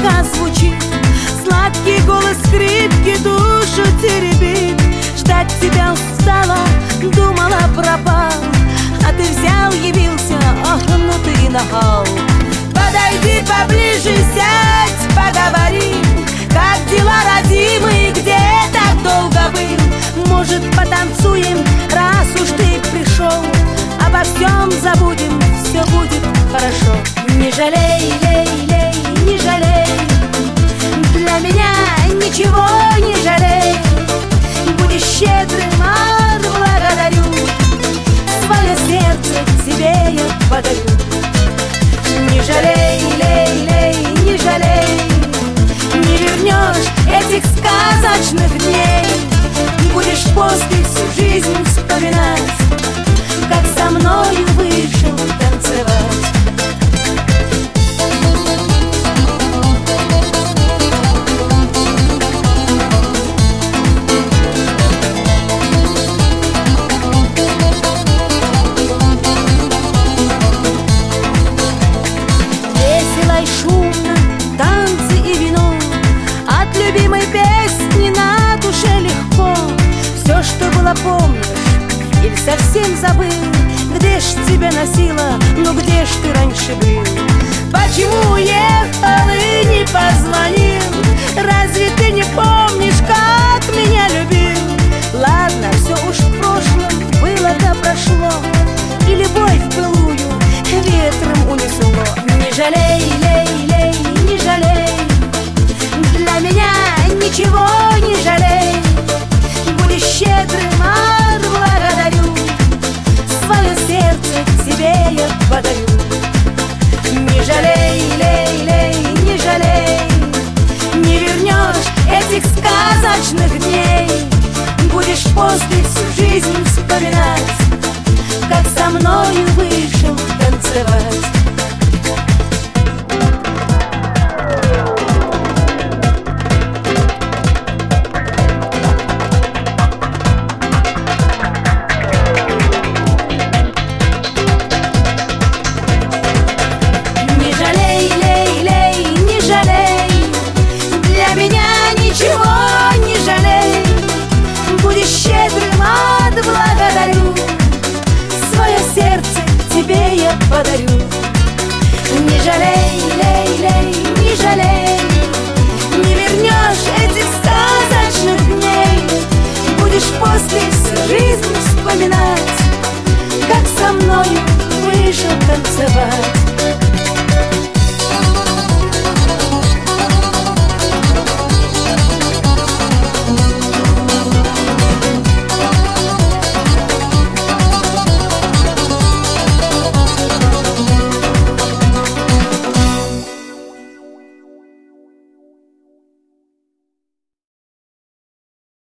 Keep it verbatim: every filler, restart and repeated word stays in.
тихо звучит, сладкий голос скрипки душу теребит. Ждать тебя устала, думала, пропал, а ты взял, явился, ох, ну ты и нахал. Подойди поближе, сядь, поговорим, как дела, родимый, где так долго был? Может, потанцуем, раз уж ты пришел, обо всем забудем, все будет хорошо. Не жалей, лей, лей, не жалей, для меня ничего не жалей. Будешь щедрым, отблагодарю, свое сердце тебе я подарю. Не жалей, лей, лей, не жалей, не вернешь этих сказочных дней. Будешь после всю жизнь вспоминать, как со мною вышел танцевать. Весело и шумно, танцы и вино, от любимой песни на душе легко. Все, что было, помнишь, или совсем забыл? Где ж тебя носила, ну где ж ты раньше был? Почему уехал и не позвонил? Разве ты не помнишь, как меня любил? Ладно, все уж в прошлом, было да прошло, и любовь былую ветром унесло. Не жалей, лей, лей, не жалей, для меня ничего не жалей. Будешь щедрым, отблагодарю, свое сердце тебе я подарю. Не жалей, лей, лей, не жалей, не вернешь этих сказочных дней. Будешь после всю жизнь вспоминать, как со мною вышел танцевать. Подарю. Не жалей, лей, лей, не жалей, не вернешь этих сказочных дней. Будешь после всю жизнь вспоминать, как со мною вышел танцевать.